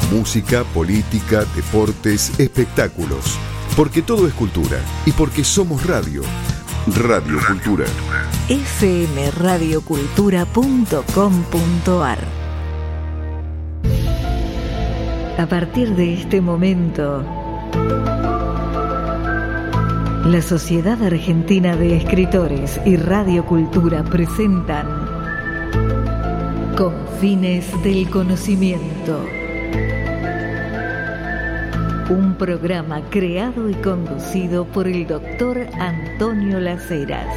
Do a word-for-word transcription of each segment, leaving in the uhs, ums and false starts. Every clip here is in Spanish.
Música, política, deportes, espectáculos. Porque todo es cultura y porque somos radio. Radio Cultura. efe eme radio cultura punto com punto a r. A partir de este momento, la Sociedad Argentina de Escritores y Radio Cultura presentan Confines del Conocimiento. Un programa creado y conducido por el doctor Antonio Las Heras.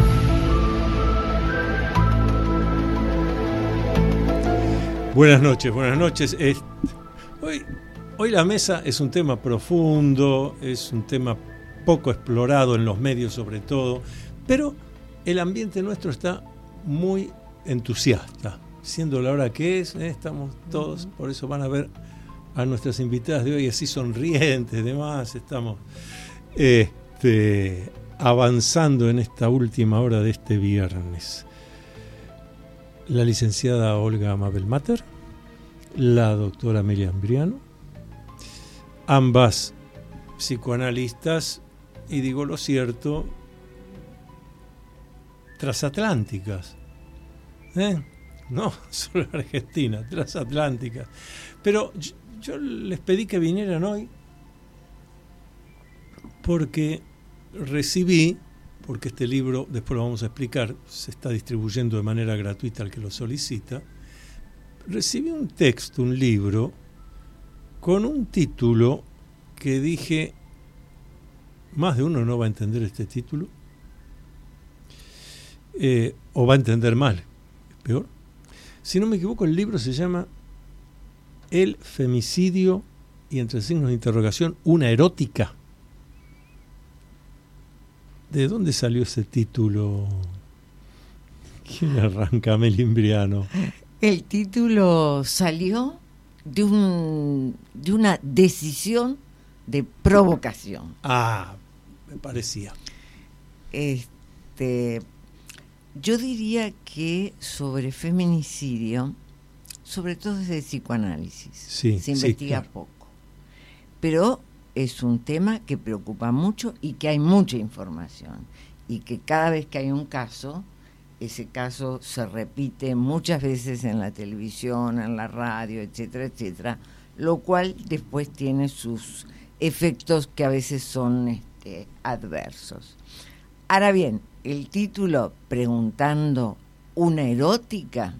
Buenas noches, buenas noches. Eh, hoy, hoy la mesa es un tema profundo, es un tema poco explorado en los medios sobre todo, pero el ambiente nuestro está muy entusiasta. Siendo la hora que es, eh, estamos todos, por eso van a ver a nuestras invitadas de hoy así sonrientes, demás, estamos este, avanzando en esta última hora de este viernes. La licenciada Olga Mabel Mater, la doctora Amelia Ambriano, ambas psicoanalistas, y digo lo cierto, transatlánticas, ¿eh? No solo argentinas, transatlánticas. Pero yo, yo les pedí que vinieran hoy porque recibí, porque este libro, después lo vamos a explicar, se está distribuyendo de manera gratuita al que lo solicita, recibí un texto, un libro, con un título que dije, más de uno no va a entender este título, eh, o va a entender mal, es peor. Si no me equivoco, el libro se llama El femicidio, y entre signos de interrogación, una erótica. ¿De dónde salió ese título? ¿Quién arranca? Amelia Ambriano. El título salió de un de una decisión de provocación. Ah, me parecía. Este, yo diría que sobre feminicidio, sobre todo desde psicoanálisis, sí, se investiga sí, claro. poco. Pero es un tema que preocupa mucho y que hay mucha información. Y que cada vez que hay un caso, ese caso se repite muchas veces en la televisión, en la radio, etcétera, etcétera, lo cual después tiene sus efectos que a veces son este, adversos. Ahora bien, el título, preguntando una erótica,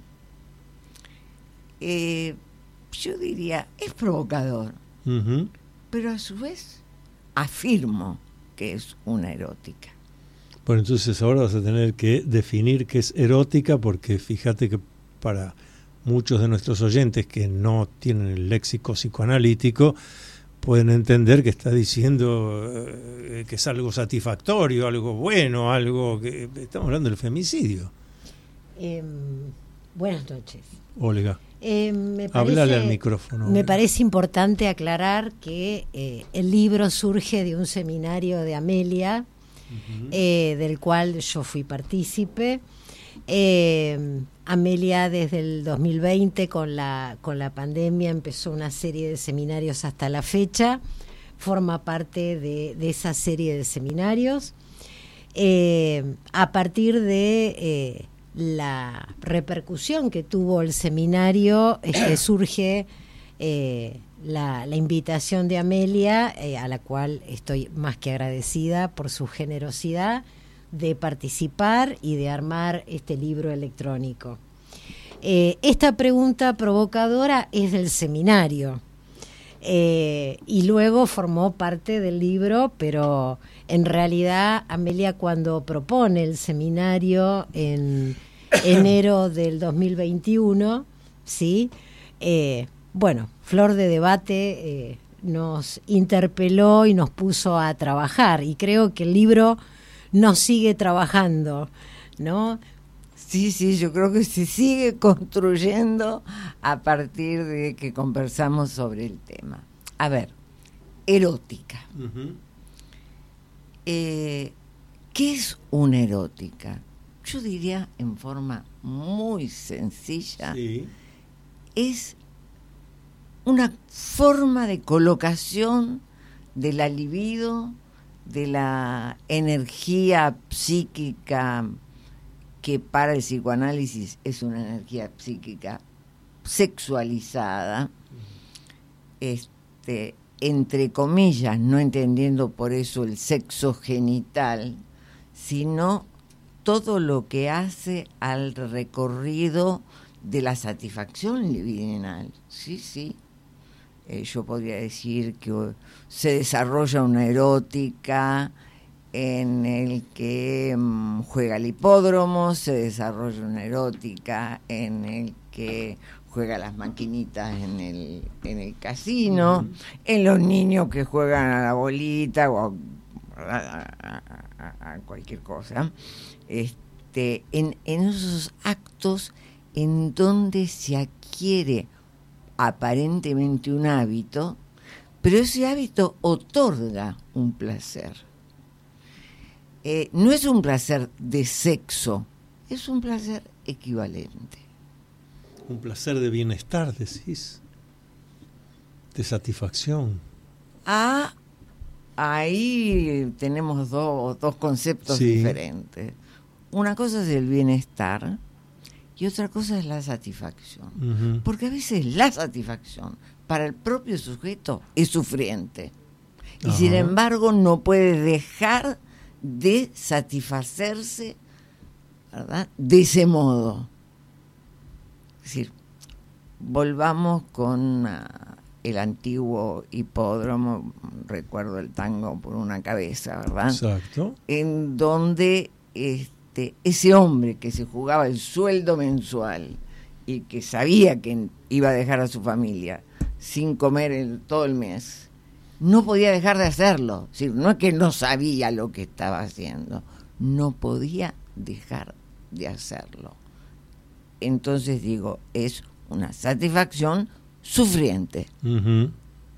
eh, yo diría, es provocador, Uh-huh. pero a su vez afirmo que es una erótica. Bueno, entonces ahora vas a tener que definir qué es erótica, porque fíjate que para muchos de nuestros oyentes que no tienen el léxico psicoanalítico, pueden entender que está diciendo eh, que es algo satisfactorio, algo bueno, algo que... Estamos hablando del femicidio. Eh, buenas noches. Olga, eh, me parece, háblale al micrófono. Me parece importante aclarar que eh, el libro surge de un seminario de Amelia, uh-huh. eh, del cual yo fui partícipe. Eh, Amelia desde el dos mil veinte con la, con la pandemia empezó una serie de seminarios hasta la fecha, forma parte de, de esa serie de seminarios. Eh, a partir de eh, la repercusión que tuvo el seminario, es que surge eh, la, la invitación de Amelia, eh, a la cual estoy más que agradecida por su generosidad de participar y de armar este libro electrónico. Eh, esta pregunta provocadora es del seminario, eh, y luego formó parte del libro, pero en realidad Amelia, cuando propone el seminario en enero del dos mil veintiuno, ¿sí? Eh, bueno, Flor de Debate eh, nos interpeló y nos puso a trabajar, y creo que el libro nos sigue trabajando, ¿no? Sí, sí, yo creo que se sigue construyendo a partir de que conversamos sobre el tema. A ver, erótica. Uh-huh. Eh, ¿Qué es una erótica? Yo diría en forma muy sencilla, sí. Es una forma de colocación de la libido, de la energía psíquica, que para el psicoanálisis es una energía psíquica sexualizada, este, entre comillas, no entendiendo por eso el sexo genital, sino todo lo que hace al recorrido de la satisfacción libidinal. Sí, sí. Eh, yo podría decir que uh, se desarrolla una erótica en el que um, juega el hipódromo, se desarrolla una erótica en el que juega las maquinitas en el, en el casino, uh-huh. en los niños que juegan a la bolita o a, a, a, a cualquier cosa, este, en, en esos actos en donde se adquiere aparentemente un hábito, pero ese hábito otorga un placer. Eh, no es un placer de sexo, es un placer equivalente. Un placer de bienestar, decís, de satisfacción. Ah, ahí tenemos dos, dos conceptos sí. diferentes. Una cosa es el bienestar y otra cosa es la satisfacción. Uh-huh. Porque a veces la satisfacción para el propio sujeto es sufriente. Y uh-huh. sin embargo no puede dejar de satisfacerse, ¿verdad?, de ese modo. Es decir, volvamos con uh, el antiguo hipódromo, recuerdo el tango por una cabeza, ¿verdad? Exacto. En donde este, ese hombre que se jugaba el sueldo mensual y que sabía que iba a dejar a su familia sin comer el, todo el mes, no podía dejar de hacerlo. Es decir, no es que no sabía lo que estaba haciendo, no podía dejar de hacerlo. Entonces digo, es una satisfacción sufriente. Uh-huh.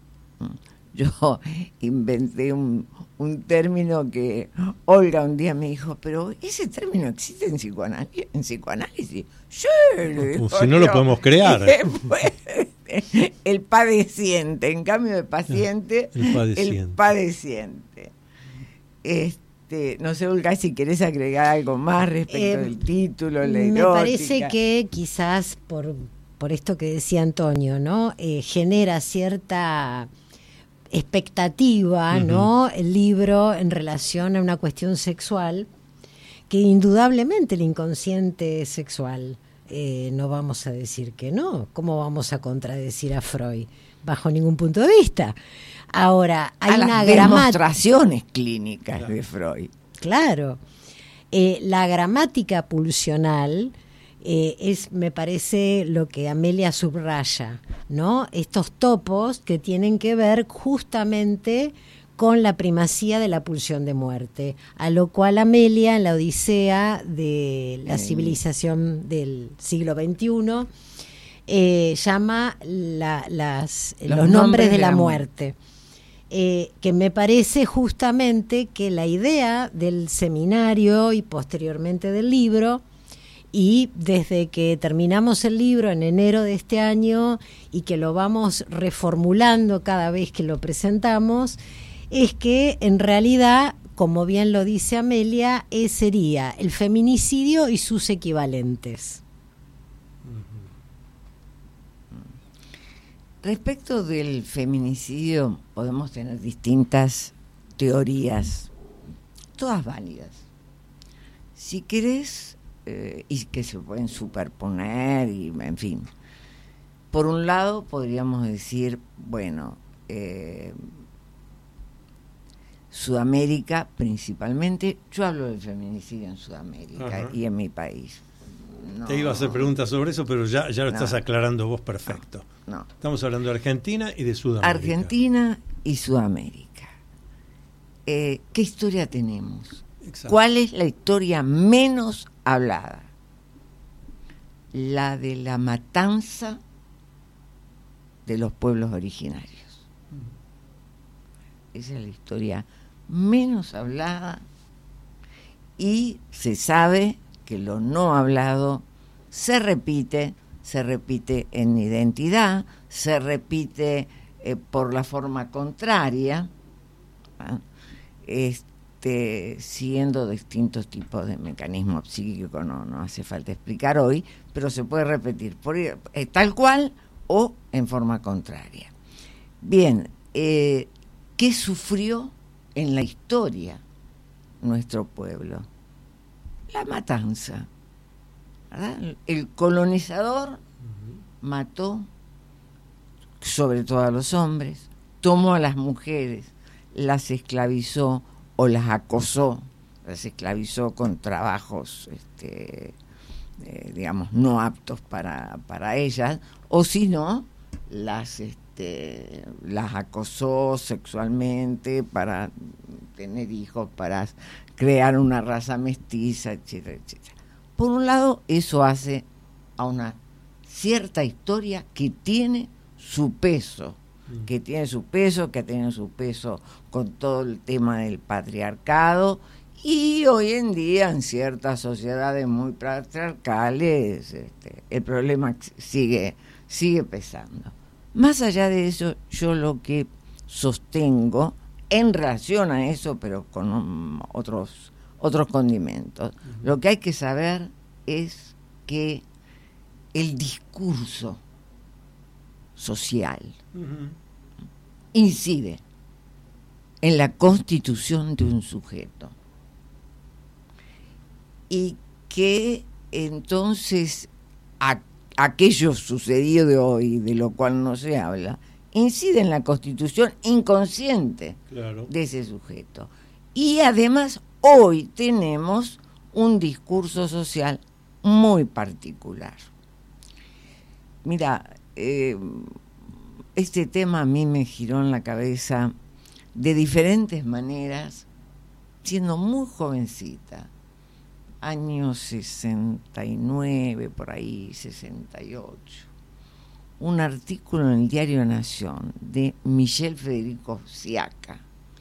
Yo inventé un, un término que Olga un día me dijo, pero ese término existe en psicoanálisis. ¿En psicoanálisis? Sí, dijo, si no lo podemos crear. El padeciente, en cambio de paciente, el padeciente. El padeciente. Este, no sé, Olga, si querés agregar algo más respecto eh, del título, la me erótica. Parece que quizás por, por esto que decía Antonio, ¿no? Eh, genera cierta expectativa, uh-huh. ¿no? El libro en relación a una cuestión sexual, que indudablemente el inconsciente sexual, eh, no vamos a decir que no. ¿Cómo vamos a contradecir a Freud? Bajo ningún punto de vista. Ahora, hay a una las demostraciones clínicas claro. de Freud. Claro. Eh, la gramática pulsional eh, es, me parece, lo que Amelia subraya, ¿no? Estos topos que tienen que ver justamente con la primacía de la pulsión de muerte, a lo cual Amelia, en la Odisea de la civilización del siglo veintiuno, eh, llama la, las, los, los nombres, nombres de la muerte. Eh, que me parece justamente que la idea del seminario y posteriormente del libro, y desde que terminamos el libro en enero de este año y que lo vamos reformulando cada vez que lo presentamos, es que en realidad, como bien lo dice Amelia, eh, sería el feminicidio y sus equivalentes. Respecto del feminicidio, podemos tener distintas teorías, todas válidas. Si querés, eh, y que se pueden superponer, y en fin. Por un lado, podríamos decir, bueno, eh, Sudamérica principalmente, yo hablo del feminicidio en Sudamérica uh-huh. y en mi país. No, Te iba a hacer preguntas sobre eso, pero ya, ya lo no, estás aclarando vos perfecto. No, no. Estamos hablando de Argentina y de Sudamérica. Argentina y Sudamérica. Eh, ¿Qué historia tenemos? Exacto. ¿Cuál es la historia menos hablada? La de la matanza de los pueblos originarios. Esa es la historia menos hablada y se sabe que lo no hablado se repite se repite en identidad, se repite eh, por la forma contraria, ¿ah? este, siguiendo distintos tipos de mecanismos psíquicos, no, no hace falta explicar hoy, pero se puede repetir por, eh, tal cual o en forma contraria. Bien, eh, ¿qué sufrió en la historia nuestro pueblo? La matanza, ¿verdad? El colonizador uh-huh. mató sobre todo a los hombres, tomó a las mujeres, las esclavizó o las acosó, las esclavizó con trabajos este, eh, digamos no aptos para, para ellas, o si no las este, las acosó sexualmente para tener hijos, para crear una raza mestiza, etcétera, etcétera. Por un lado, eso hace a una cierta historia que tiene su peso, mm. que tiene su peso, que tiene su peso con todo el tema del patriarcado, y hoy en día en ciertas sociedades muy patriarcales este, el problema sigue, sigue pesando. Más allá de eso, yo lo que sostengo en relación a eso, pero con um, otros, otros condimentos, uh-huh. lo que hay que saber es que el discurso social uh-huh. incide en la constitución de un sujeto, y que entonces a, aquello sucedido de hoy, de lo cual no se habla, incide en la constitución inconsciente claro. de ese sujeto. Y además hoy tenemos un discurso social muy particular. Mira, eh, este tema a mí me giró en la cabeza de diferentes maneras, siendo muy jovencita, años sesenta y nueve, por ahí, sesenta y ocho. Un artículo en el diario Nación de Michel Federico Siaca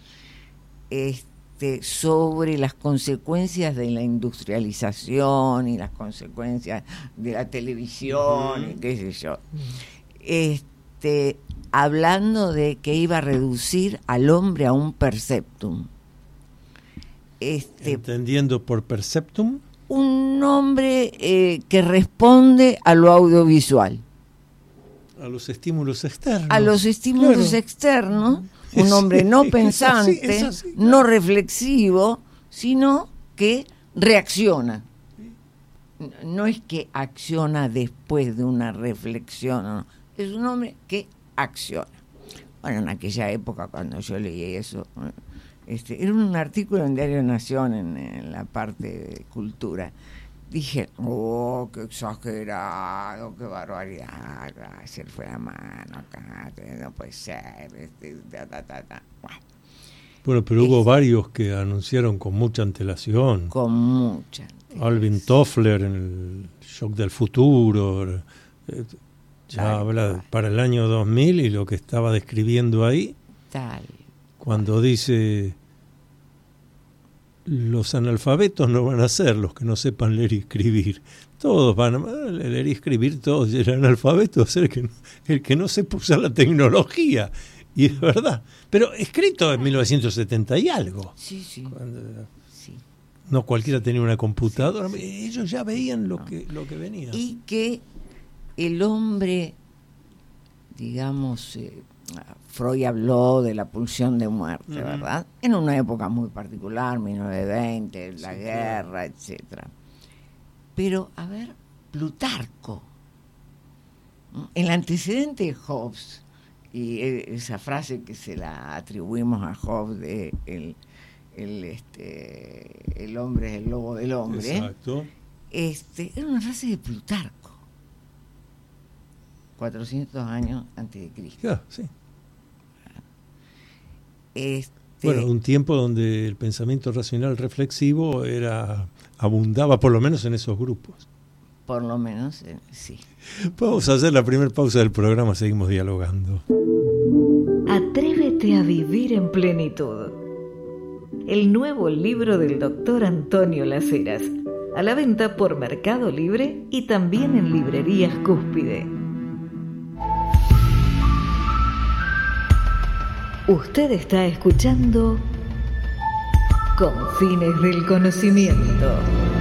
este, sobre las consecuencias de la industrialización y las consecuencias de la televisión, uh-huh. y qué sé yo. Este, hablando de que iba a reducir al hombre a un perceptum. Este, ¿Entendiendo por perceptum? Un hombre eh, que responde a lo audiovisual. A los estímulos externos. A los estímulos claro. externos, un sí, hombre no pensante, es así, es así, claro. no reflexivo, sino que reacciona. No es que acciona después de una reflexión, no, es un hombre que acciona. Bueno, en aquella época cuando yo leí eso, este, era un artículo en Diario Nación en, en la parte de cultura. Dije, oh, qué exagerado, qué barbaridad, se fue la mano acá, no puede ser. Este, ta, ta, ta, ta. Bueno, bueno, pero es, hubo varios que anunciaron con mucha antelación. Con mucha antelación. Alvin Toffler en el Shock del Futuro, eh, ya tal habla cual. Para el año dos mil y lo que estaba describiendo ahí, tal cuando cual. dice... Los analfabetos no van a ser los que no sepan leer y escribir. Todos van a leer y escribir, todos. El analfabeto va a ser el que no, el que no sepa usar la tecnología. Y es verdad. Pero escrito en mil novecientos setenta y algo. Sí, sí. Cuando, sí. No cualquiera tenía una computadora. Sí, sí. Ellos ya veían lo, no. que, lo que venía. Y que el hombre, digamos... Eh, Freud habló de la pulsión de muerte, uh-huh. ¿verdad? En una época muy particular, mil novecientos veinte, la sí, guerra, claro. etcétera. Pero, a ver, Plutarco, el antecedente de Hobbes, y esa frase que se la atribuimos a Hobbes de el, el, este, el hombre es el lobo del hombre, exacto. Este, era una frase de Plutarco, cuatrocientos años antes de Cristo. Yeah, sí. Este, bueno, un tiempo donde el pensamiento racional reflexivo era abundaba por lo menos en esos grupos. Por lo menos, eh, sí. Vamos a hacer la primera pausa del programa, seguimos dialogando. Atrévete a vivir en plenitud. El nuevo libro del doctor Antonio Las Heras. A la venta por Mercado Libre y también en librerías Cúspide. Usted está escuchando Confines del Conocimiento.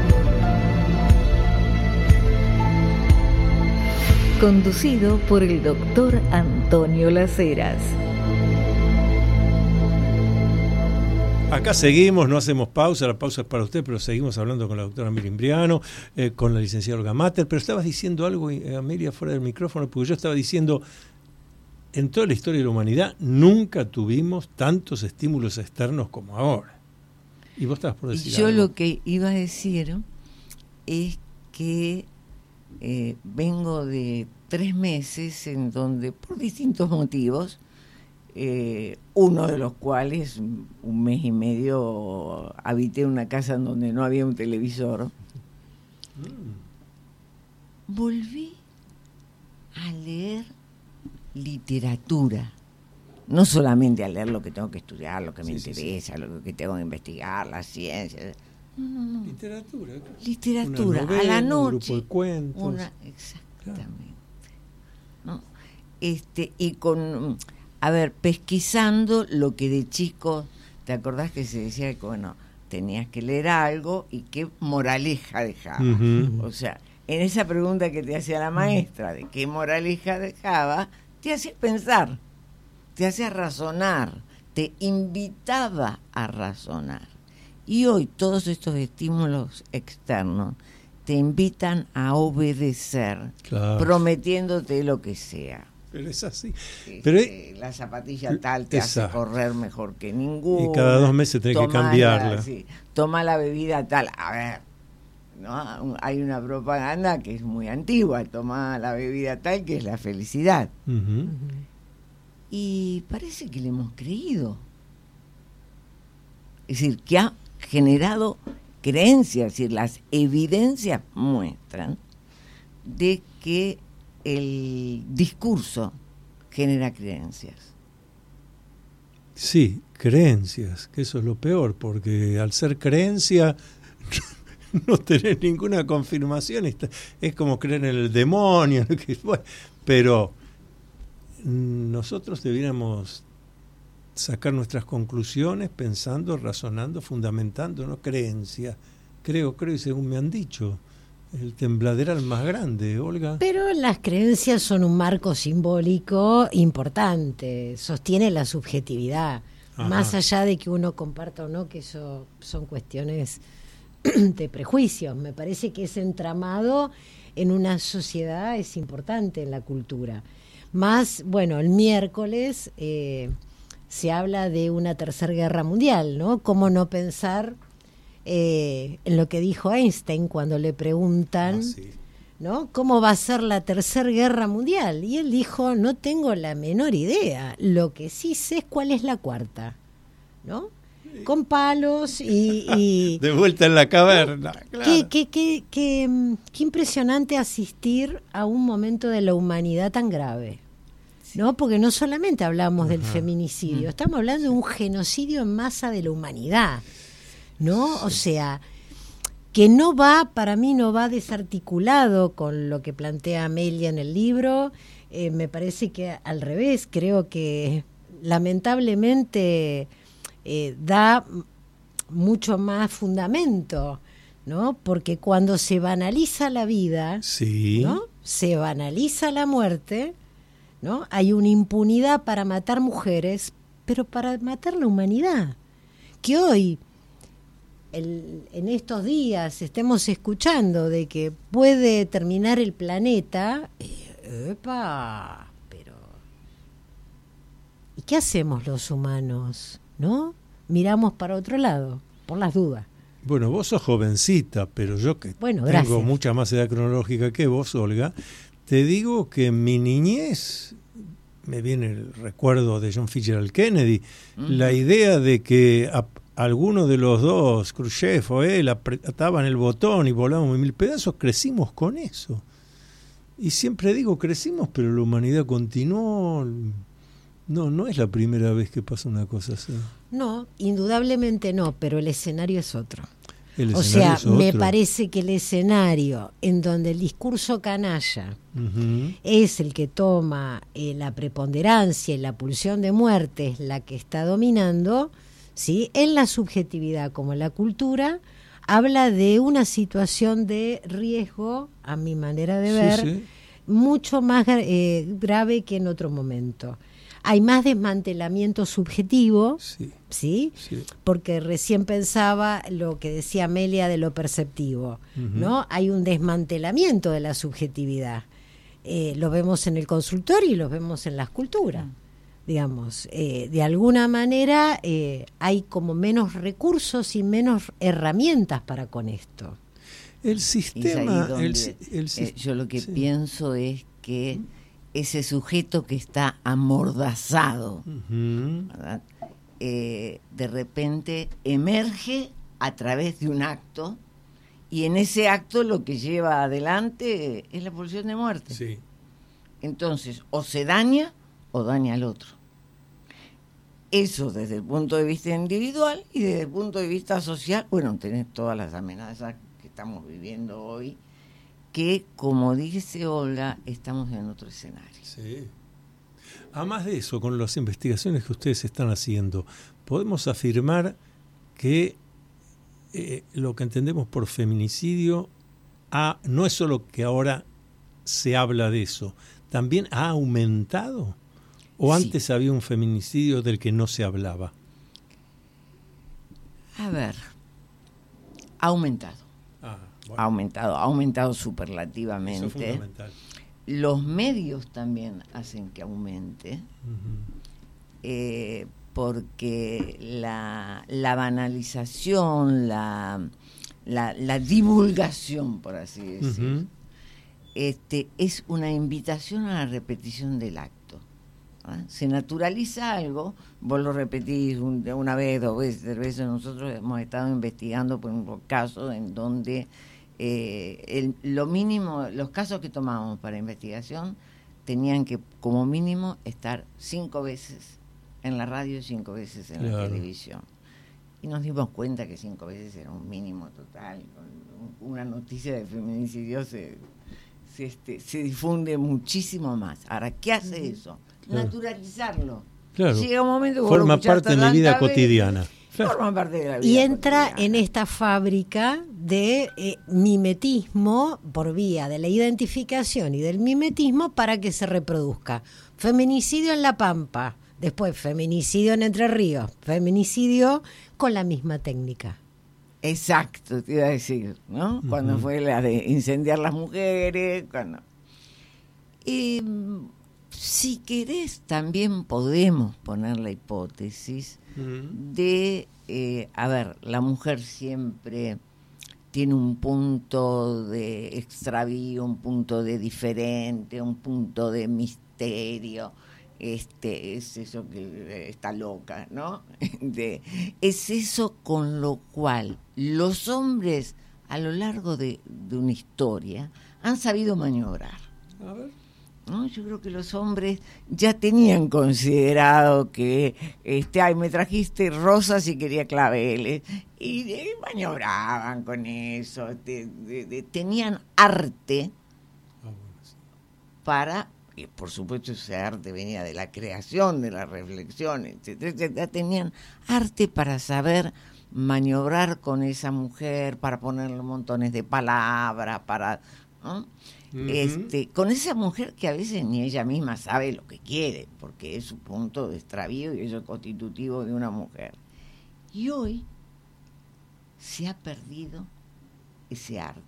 Conducido por el doctor Antonio Las Heras. Acá seguimos, no hacemos pausa, la pausa es para usted, pero seguimos hablando con la doctora Miriam Imbriano, eh, con la licenciada Olga Mater, pero estabas diciendo algo, eh, Amelia, fuera del micrófono, porque yo estaba diciendo, en toda la historia de la humanidad nunca tuvimos tantos estímulos externos como ahora. Y vos estabas por decir Yo algo. lo que iba a decir es que eh, vengo de tres meses en donde, por distintos motivos, Eh, uno de los cuales, un mes y medio, habité en una casa en donde no había un televisor. Mm. Volví a leer literatura, no solamente a leer lo que tengo que estudiar, lo que me sí, interesa, sí, sí. lo que tengo que investigar, la ciencia. No, no, no. Literatura. Literatura, novela, a la noche. Un grupo de cuentos. Una, exactamente. Claro. ¿No? Este, y con... A ver, pesquisando lo que de chico, ¿te acordás que se decía que, bueno, tenías que leer algo y qué moraleja dejaba? Uh-huh. O sea, en esa pregunta que te hacía la maestra de qué moraleja dejaba, te hacía pensar, te hacía razonar, te invitaba a razonar. Y hoy todos estos estímulos externos te invitan a obedecer, claro, prometiéndote lo que sea. Pero es así. Este, pero la zapatilla tal te exacto. hace correr mejor que ninguno. Y cada dos meses tenés que cambiarla. La, sí, toma la bebida tal. A ver, ¿no? Hay una propaganda que es muy antigua. Toma la bebida tal, que es la felicidad. Uh-huh. Uh-huh. Y parece que le hemos creído. Es decir, que ha generado creencias. Es decir, las evidencias muestran de que el discurso genera creencias. Sí, creencias, que eso es lo peor, porque al ser creencia no tenés ninguna confirmación, es como creer en el demonio, bueno, pero nosotros debiéramos sacar nuestras conclusiones pensando, razonando, fundamentando, no creencia. Creo, creo, y según me han dicho, el tembladeral más grande, Olga. Pero las creencias son un marco simbólico importante, sostiene la subjetividad. Ajá. Más allá de que uno comparta o no, que eso son cuestiones de prejuicios. Me parece que ese entramado en una sociedad es importante en la cultura. Más, bueno, el miércoles eh, se habla de una tercera guerra mundial, ¿no? ¿Cómo no pensar Eh, en lo que dijo Einstein cuando le preguntan, ah, sí. ¿no? ¿Cómo va a ser la tercera guerra mundial? Y él dijo, no tengo la menor idea, lo que sí sé es cuál es la cuarta, ¿no? Sí. Con palos y, y de vuelta en la caverna. Claro. Qué, qué, qué, qué, qué impresionante asistir a un momento de la humanidad tan grave, ¿no? Porque no solamente hablamos Ajá. del feminicidio, estamos hablando de un genocidio en masa de la humanidad, ¿no? O sea, que no va, para mí no va desarticulado con lo que plantea Amelia en el libro, eh, me parece que al revés, creo que lamentablemente eh, da mucho más fundamento, ¿no? Porque cuando se banaliza la vida, sí. ¿no? Se banaliza la muerte, ¿no? Hay una impunidad para matar mujeres, pero para matar la humanidad, que hoy El, en estos días estemos escuchando de que puede terminar el planeta, eh, epa, pero ¿y qué hacemos los humanos? ¿No? Miramos para otro lado, por las dudas. Bueno, vos sos jovencita, pero yo que bueno, tengo gracias. mucha más edad cronológica que vos, Olga, te digo que en mi niñez me viene el recuerdo de John Fitzgerald Kennedy, uh-huh. la idea de que a, alguno de los dos, Khrushchev o él, apretaban el botón y volábamos en mil pedazos, crecimos con eso. Y siempre digo, crecimos, pero la humanidad continuó. No, no es la primera vez que pasa una cosa así. No, indudablemente no, pero el escenario es otro. El o sea, escenario es me otro. parece que el escenario en donde el discurso canalla Ujú. es el que toma eh, la preponderancia y la pulsión de muerte es la que está dominando, ¿sí? En la subjetividad como en la cultura, habla de una situación de riesgo, a mi manera de Sí, ver, sí. mucho más eh, grave que en otro momento. Hay más desmantelamiento subjetivo, Sí, ¿sí? sí. Porque recién pensaba lo que decía Amelia de lo perceptivo, Ujú. ¿no? Hay un desmantelamiento de la subjetividad. Eh, lo vemos en el consultorio y lo vemos en la escultura. Digamos, eh, de alguna manera eh, hay como menos recursos y menos herramientas para con esto. El Y es sistema... ahí donde, el si- el eh, sis- yo lo que sí. pienso es que ese sujeto que está amordazado, Ujú. ¿verdad? Eh, de repente emerge a través de un acto, y en ese acto lo que lleva adelante es la pulsión de muerte. Sí. Entonces, o se daña o daña al otro. Eso desde el punto de vista individual, y desde el punto de vista social, bueno, tenés todas las amenazas que estamos viviendo hoy, que, como dice Olga, estamos en otro escenario. Sí. Además de eso, con las investigaciones que ustedes están haciendo, podemos afirmar que eh, lo que entendemos por feminicidio ha, no es solo que ahora se habla de eso, también ha aumentado. ¿O Sí. antes había un feminicidio del que no se hablaba? A ver, ha aumentado, Ah, ha bueno, aumentado, ha aumentado eso es superlativamente. fundamental. Los medios también hacen que aumente, Ujú. eh, porque la, la banalización, la, la, la divulgación, por así decir, Ujú. este, es una invitación a la repetición del acto. ¿Ah? Se naturaliza algo, vos lo repetís un- una vez, dos veces, tres veces. Nosotros hemos estado investigando por un caso en donde eh, el, lo mínimo, los casos que tomábamos para investigación tenían que como mínimo estar cinco veces en la radio y cinco veces en Claro. la televisión. Y nos dimos cuenta que cinco veces era un mínimo total. Con una noticia de feminicidio se, se, este, se difunde muchísimo más. Ahora, ¿qué hace eso? Claro. Naturalizarlo. Claro. Llega un momento que vos Forma lo escuchaste parte de mi vida tantas veces, cotidiana. Claro. Forma parte de la vida Y entra cotidiana. en esta fábrica de eh, mimetismo por vía de la identificación y del mimetismo para que se reproduzca. Feminicidio en La Pampa, después feminicidio en Entre Ríos, feminicidio con la misma técnica. Exacto, te iba a decir, ¿no? Ujú. Cuando fue la de incendiar las mujeres, cuando... Y si querés, también podemos poner la hipótesis Ujú. de, eh, a ver, la mujer siempre tiene un punto de extravío, un punto de diferente, un punto de misterio. Este, es eso que está loca, ¿no? De, es eso con lo cual los hombres a lo largo de, de una historia han sabido maniobrar, A ver. ¿no? Yo creo que los hombres ya tenían considerado que, este, ay, me trajiste rosas y quería claveles, y eh, maniobraban con eso, de- de- de- tenían arte Ah, bueno, sí. para, y por supuesto ese arte venía de la creación, de la reflexión, etcétera, etcétera, tenían arte para saber maniobrar con esa mujer, para ponerle montones de palabras, para, ¿no? Ujú. Este, con esa mujer que a veces ni ella misma sabe lo que quiere, porque es su punto de extravío y eso es constitutivo de una mujer. Y hoy se ha perdido ese arte.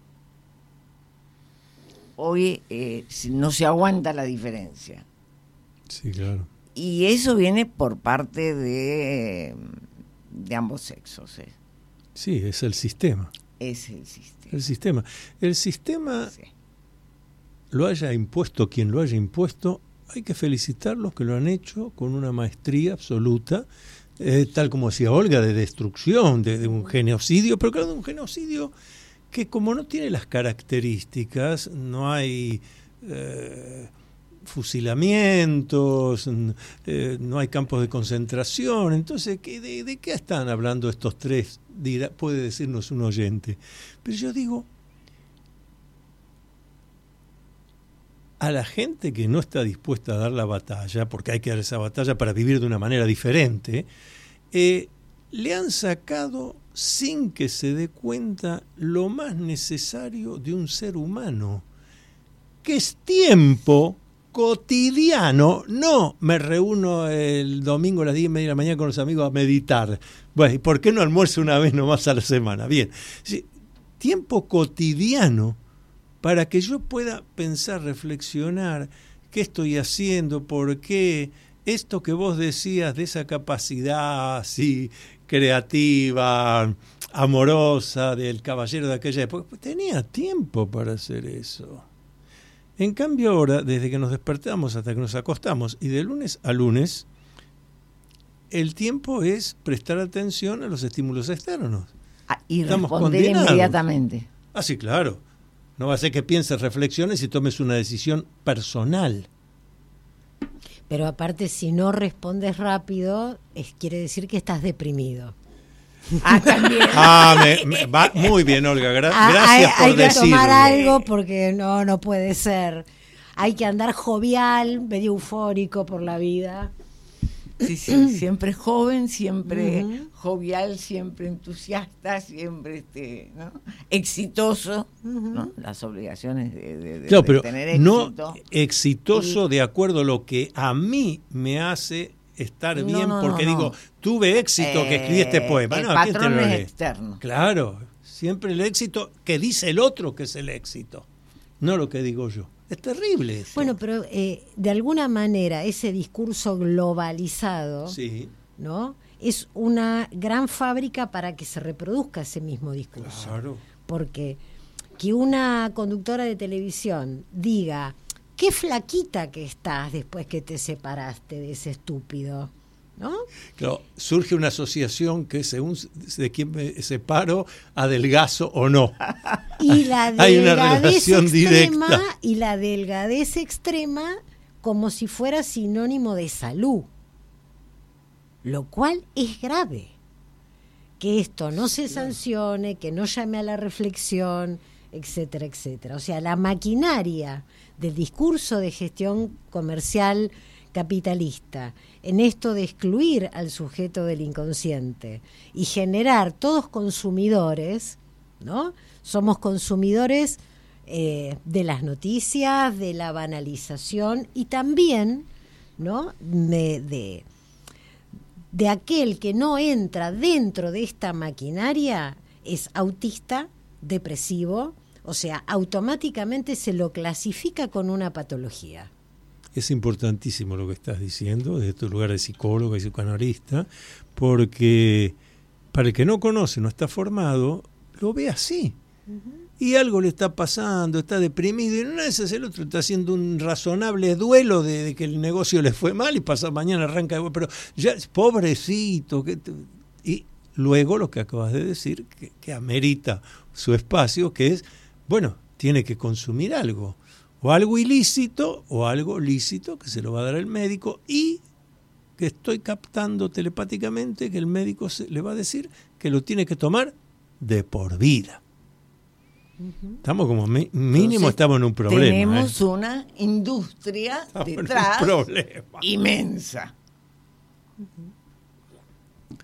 Hoy eh, no se aguanta la diferencia. Sí, claro. Y eso viene por parte de, de ambos sexos. ¿eh? Sí, es el sistema. Es el sistema. El sistema. El sistema Sí. lo haya impuesto quien lo haya impuesto, hay que felicitarlos que lo han hecho con una maestría absoluta, eh, tal como decía Olga, de destrucción, de, de un genocidio, pero claro, de un genocidio que como no tiene las características, no hay eh, fusilamientos, eh, no hay campos de concentración. Entonces, ¿qué, de, ¿de qué están hablando estos tres? Dirá, puede decirnos un oyente. Pero yo digo, a la gente que no está dispuesta a dar la batalla, porque hay que dar esa batalla para vivir de una manera diferente, eh, le han sacado, sin que se dé cuenta, lo más necesario de un ser humano, que es tiempo cotidiano. No me reúno el domingo a las diez y media de la mañana con los amigos a meditar. Bueno, ¿y por qué no almuerzo una vez nomás a la semana? Bien, sí, tiempo cotidiano para que yo pueda pensar, reflexionar, qué estoy haciendo, por qué, esto que vos decías de esa capacidad así creativa, amorosa del caballero de aquella época, pues tenía tiempo para hacer eso. En cambio ahora, desde que nos despertamos hasta que nos acostamos, y de lunes a lunes, el tiempo es prestar atención a los estímulos externos. Ah, y Estamos responder condenados. inmediatamente. Ah, sí, claro. No va a ser que pienses, reflexiones y tomes una decisión personal. Pero aparte, si no respondes rápido, es, quiere decir que estás deprimido. Ah, también. Ah, me, me, va muy bien, Olga. Gra- Ah, gracias hay, por hay que decirlo. tomar algo porque no, no puede ser. Hay que andar jovial, medio eufórico por la vida. Sí, sí, siempre joven, siempre Uh-huh. jovial, siempre entusiasta, siempre este, ¿no? exitoso, Uh-huh. ¿no? Las obligaciones de, de, de, Claro, de pero tener no éxito. exitoso de acuerdo a lo que a mí me hace estar No, bien, no, porque no, no. digo, tuve éxito que escribí este Eh, poema. el No, ¿quién te patrón lo es lee? externo. Claro, siempre el éxito que dice el otro que es el éxito, no lo que digo yo. Es terrible eso. Bueno, pero eh, de alguna manera ese discurso globalizado, Sí, ¿no? Es una gran fábrica para que se reproduzca ese mismo discurso. claro. Porque que una conductora de televisión diga, qué flaquita que estás después que te separaste de ese estúpido, ¿no? Claro, surge una asociación que según de quién me separo, adelgazo o no. Y la Hay una delgadez relación extrema, directa. y la delgadez extrema como si fuera sinónimo de salud, lo cual es grave. Que esto no se sancione, que no llame a la reflexión, etcétera, etcétera. O sea, la maquinaria del discurso de gestión comercial capitalista, en esto de excluir al sujeto del inconsciente y generar todos consumidores, ¿no? Somos consumidores eh, de las noticias, de la banalización y también, ¿no? de, de, de aquel que no entra dentro de esta maquinaria es autista, depresivo, o sea, automáticamente se lo clasifica con una patología. Es importantísimo lo que estás diciendo desde tu lugar de psicóloga y psicoanalista, porque para el que no conoce, no está formado, lo ve así. Uh-huh. Y algo le está pasando, está deprimido, y no es ese el otro, está haciendo un razonable duelo de, de que el negocio le fue mal y pasa mañana arranca, pero ya, pobrecito. Que te, y luego lo que acabas de decir, que, que amerita su espacio, que es, bueno, tiene que consumir algo. O algo ilícito o algo lícito que se lo va a dar el médico y que estoy captando telepáticamente que el médico se, le va a decir que lo tiene que tomar de por vida. Uh-huh. Estamos como mi, mínimo Entonces, estamos en un problema. Tenemos ¿eh? una industria estamos detrás en un problema. inmensa. Uh-huh.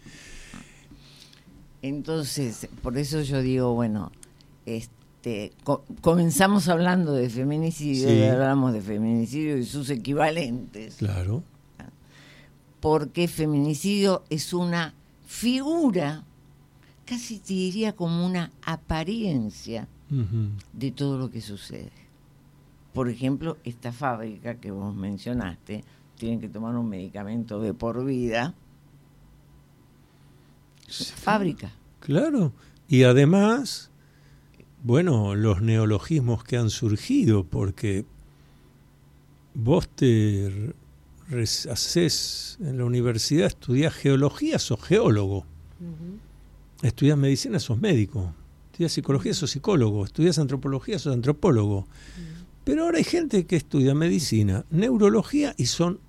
Entonces, por eso yo digo, bueno, este Este, co- comenzamos hablando de feminicidio, sí. y hablamos de feminicidio y sus equivalentes. Claro. Porque feminicidio es una figura, casi te diría como una apariencia uh-huh. de todo lo que sucede. Por ejemplo, esta fábrica que vos mencionaste, tienen que tomar un medicamento de por vida. Sí. Fábrica. Claro. Y además, bueno, los neologismos que han surgido, porque vos te haces en la universidad, estudiás geología, sos geólogo. Uh-huh. Estudiás medicina, sos médico. Estudiás psicología, sos psicólogo. Estudiás antropología, sos antropólogo. Uh-huh. Pero ahora hay gente que estudia medicina, neurología y son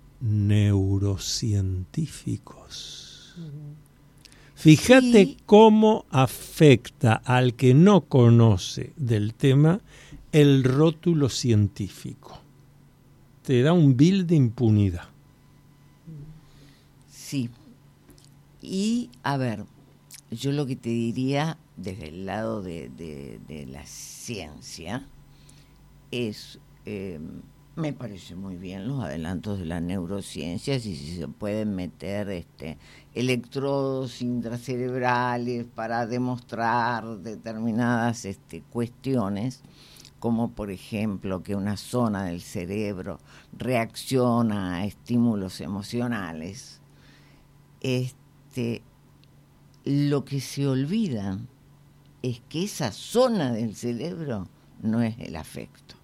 neurocientíficos. Fíjate sí. cómo afecta al que no conoce del tema el rótulo científico. Te da un bill de impunidad. Sí. Y, a ver, yo lo que te diría desde el lado de, de, de la ciencia es, eh, me parece muy bien los adelantos de las neurociencias y si se pueden meter este, electrodos intracerebrales para demostrar determinadas este, cuestiones, como por ejemplo que una zona del cerebro reacciona a estímulos emocionales. Este, lo que se olvida es que esa zona del cerebro no es el afecto.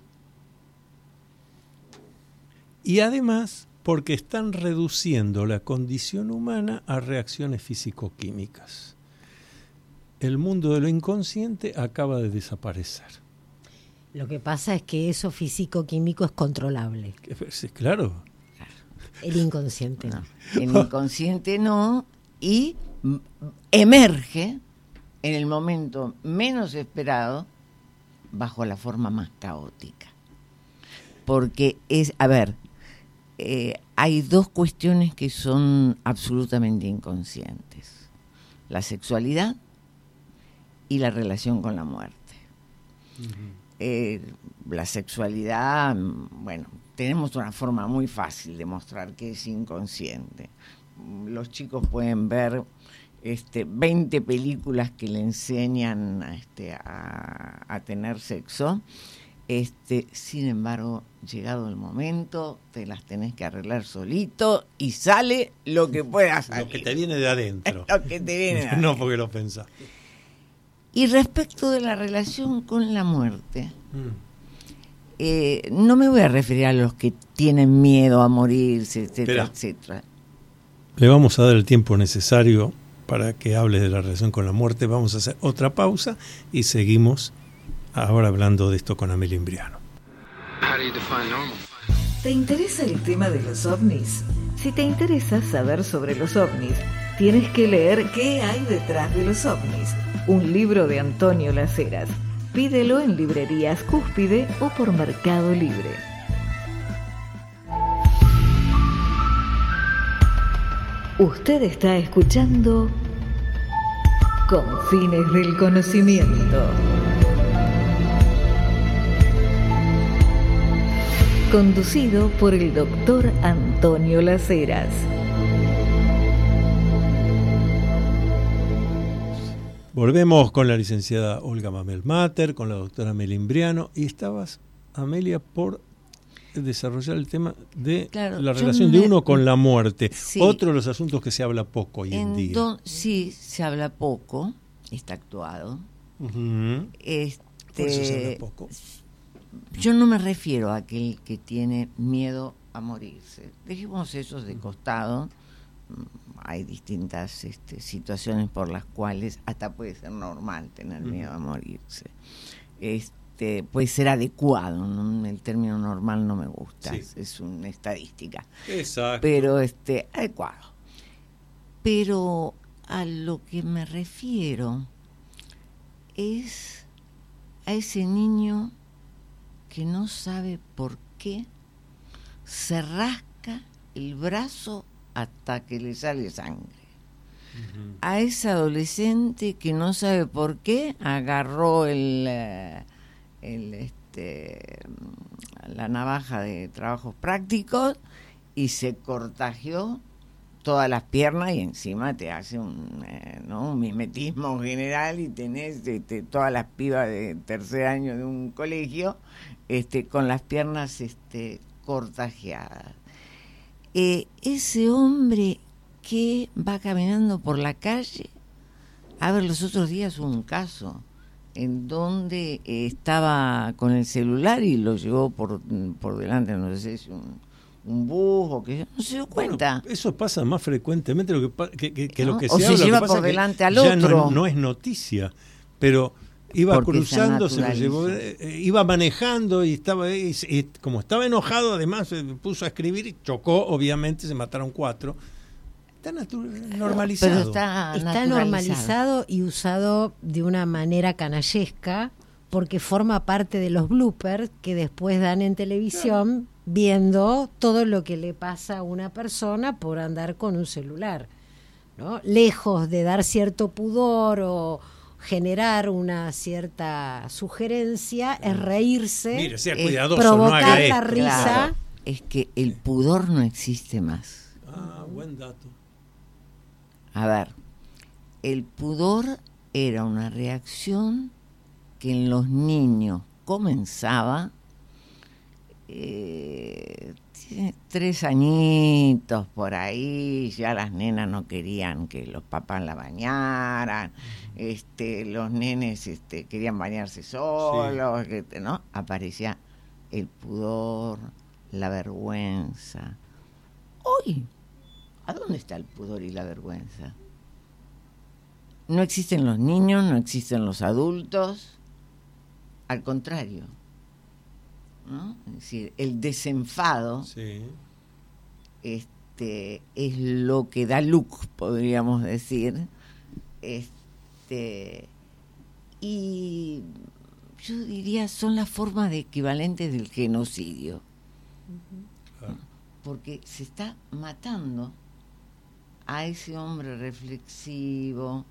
Y además, porque están reduciendo la condición humana a reacciones físico-químicas. El mundo de lo inconsciente acaba de desaparecer. Lo que pasa es que eso físico-químico es controlable. Sí, claro. El inconsciente no. El inconsciente no, y emerge en el momento menos esperado bajo la forma más caótica. Porque es, a ver, eh, hay dos cuestiones que son absolutamente inconscientes: la sexualidad y la relación con la muerte. Uh-huh. Eh, la sexualidad, bueno, tenemos una forma muy fácil de mostrar que es inconsciente. Los chicos pueden ver este, veinte películas que le enseñan este, a, a tener sexo. Este, sin embargo, llegado el momento, te las tenés que arreglar solito y sale lo que pueda salir. Lo que te viene de adentro. Lo que te viene de adentro. No porque lo pensás. Y respecto de la relación con la muerte, mm. eh, no me voy a referir a los que tienen miedo a morirse, etcétera, etcétera. Le vamos a dar el tiempo necesario para que hable de la relación con la muerte. Vamos a hacer otra pausa y seguimos ahora hablando de esto con Amelia Imbriano. ¿Te interesa el tema de los ovnis? Si te interesa saber sobre los ovnis, tienes que leer ¿Qué hay detrás de los ovnis? Un libro de Antonio Las Heras. Pídelo en librerías Cúspide o por Mercado Libre. Usted está escuchando Confines del Conocimiento. Conducido por el doctor Antonio Las Heras. Volvemos con la licenciada Olga Mamel Mater, con la doctora Amelia Imbriano, y estabas, Amelia, por desarrollar el tema de claro, la relación me, de uno con la muerte. Sí. Otro de los asuntos que se habla poco hoy en, en día. Do, sí, se habla poco, está actuado. Uh-huh. Este, por eso se habla poco. Yo no me refiero a aquel que tiene miedo a morirse. Dejemos esos de costado. Hay distintas este, situaciones por las cuales hasta puede ser normal tener miedo a morirse. Este, puede ser adecuado, ¿no? El término normal no me gusta, sí. es, es una estadística. Exacto. Pero este, adecuado. Pero a lo que me refiero es a ese niño que no sabe por qué se rasca el brazo hasta que le sale sangre. Uh-huh. A ese adolescente que no sabe por qué agarró el, el este la navaja de trabajos prácticos y se cortajeó todas las piernas y encima te hace un, eh, ¿no? un mimetismo general y tenés este, todas las pibas de tercer año de un colegio este, con las piernas este, cortajeadas. Eh, ese hombre que va caminando por la calle, a ver, los otros días hubo un caso en donde eh, estaba con el celular y lo llevó por, por delante, no sé si un, un bus o que no se dio cuenta. Bueno, eso pasa más frecuentemente lo que, que, que, que ¿no? lo que o se, se habla, lleva lo que por pasa delante que al ya otro. No, no es noticia, pero Iba Porque cruzando, se se lo llevó, eh, iba manejando y estaba y, y como estaba enojado, además se puso a escribir y chocó, obviamente se mataron cuatro. Está natu- normalizado. Pero está, Está normalizado y usado de una manera canallesca porque forma parte de los bloopers que después dan en televisión, claro, viendo todo lo que le pasa a una persona por andar con un celular, ¿no? Lejos de dar cierto pudor o generar una cierta sugerencia, es reírse, Mire, sea es cuidadoso, provocar no haga la esto. risa. Claro, es que el pudor no existe más. Ah, buen dato. A ver, el pudor era una reacción que en los niños comenzaba eh, tres añitos por ahí, ya las nenas no querían que los papás la bañaran, este, los nenes este, querían bañarse solos, sí, este, ¿no? Aparecía el pudor, la vergüenza. Hoy, ¿a dónde está el pudor y la vergüenza? No existen los niños, no existen los adultos, al contrario, ¿no? Es decir, el desenfado, sí, este, es lo que da look, podríamos decir, este, y yo diría son las formas de equivalentes del genocidio, uh-huh, claro, porque se está matando a ese hombre reflexivo,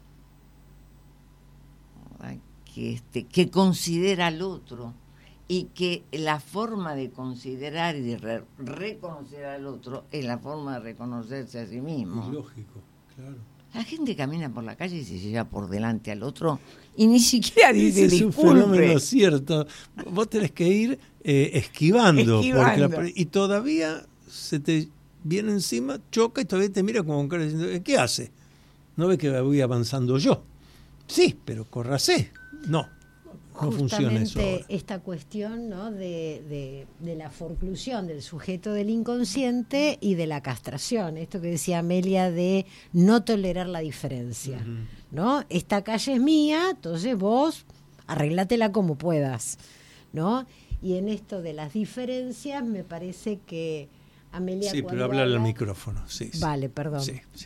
que, este, que considera al otro, y que la forma de considerar y de re- reconocer al otro es la forma de reconocerse a sí mismo. Es lógico, claro. La gente camina por la calle y se lleva por delante al otro y ni siquiera dice Ese es un disculpe. fenómeno cierto. Vos tenés que ir eh, esquivando, Esquivando. Porque la, y todavía se te viene encima, choca y todavía te mira como con cara diciendo, ¿qué hace? ¿No ve que voy avanzando yo? Sí, pero córrase. No. No funciona eso ahora. Esta cuestión, ¿no?, de, de, de la forclusión del sujeto del inconsciente y de la castración, esto que decía Amelia de no tolerar la diferencia, uh-huh, ¿no? Esta calle es mía, entonces vos arreglátela como puedas, ¿no? Y en esto de las diferencias me parece que Amelia... Sí, pero habla al micrófono, sí. Vale, perdón. Sí, sí.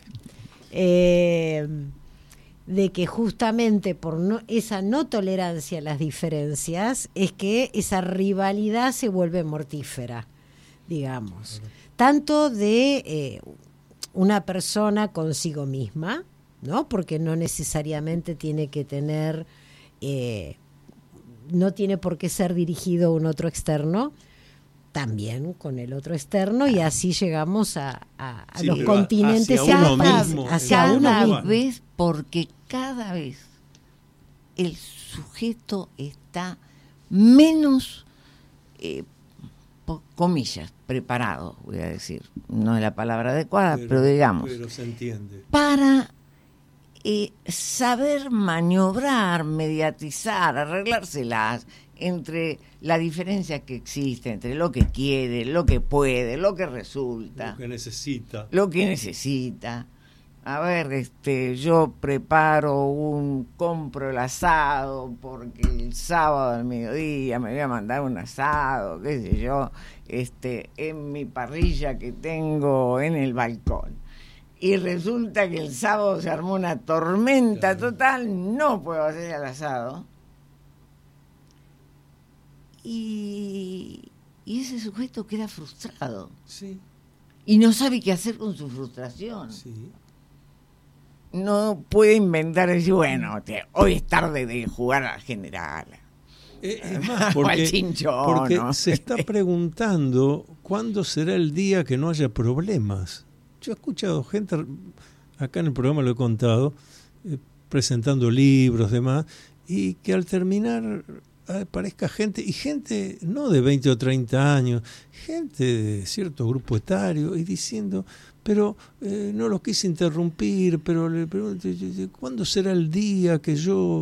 Eh... de que justamente por no, esa no tolerancia a las diferencias es que esa rivalidad se vuelve mortífera, digamos, claro, tanto de eh, una persona consigo misma, ¿no? Porque no necesariamente tiene que tener, eh, no tiene por qué ser dirigido a un otro externo, también con el otro externo, y así llegamos a, a, a sí, los continentes hacia uno cada, mismo, hacia cada uno vez, porque cada vez el sujeto está menos, eh, po, comillas, preparado, voy a decir, no es la palabra adecuada, pero, pero digamos, pero se entiende, para eh, saber maniobrar, mediatizar, arreglárselas entre la diferencia que existe entre lo que quiere, lo que puede, lo que resulta, lo que necesita, lo que necesita. A ver, este, yo preparo un, compro el asado porque el sábado al mediodía me voy a mandar un asado, qué sé yo, este, en mi parrilla que tengo en el balcón. Y resulta que el sábado se armó una tormenta, claro, total, no puedo hacer el asado. Y, y ese sujeto queda frustrado. Sí. Y no sabe qué hacer con su frustración. Sí. No puede inventar y decir, bueno, te, hoy es tarde de jugar a general. Eh, es más, porque, chinchón, porque ¿no? se está preguntando cuándo será el día que no haya problemas. Yo he escuchado gente, acá en el programa lo he contado, eh, presentando libros, demás, y que al terminar aparezca gente, y gente no de veinte o treinta años, gente de cierto grupo etario, y diciendo, pero eh, no lo quise interrumpir, pero le pregunto, ¿cuándo será el día que yo